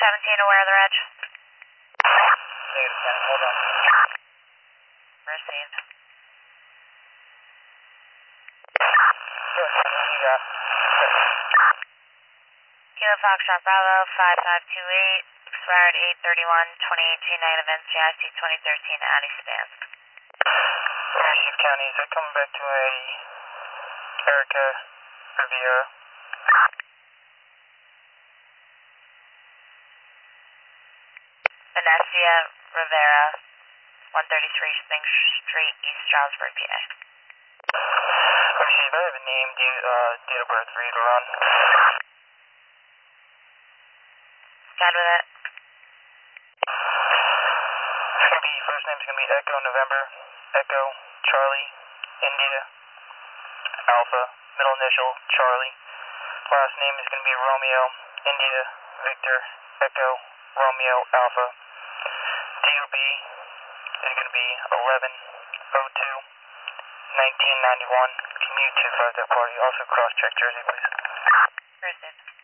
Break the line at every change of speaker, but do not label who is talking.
aware of the reg.
Negative 10, hold on.
Received.
Sure, what you got?
Kilo Foxtrot Bravo 5528, expired 8/31/2018, negative NCIC 2013, Addie Spansk.
Receive County, is that coming back to a Erica Riviera?
Venecia Rivera, 133 Spring Street, East Stroudsburg, PA.
Receive, I have a name, date of birth, read or run.
Good with it.
It's going to be, first name's going to be Echo November, Echo Charlie, India, Alpha, middle initial Charlie. Last name is going to be Romeo, India, Victor, Echo, Romeo, Alpha. DOB is going to be 11/02/1991. Commute to 5 party. Also cross-check Jersey, please.
Received.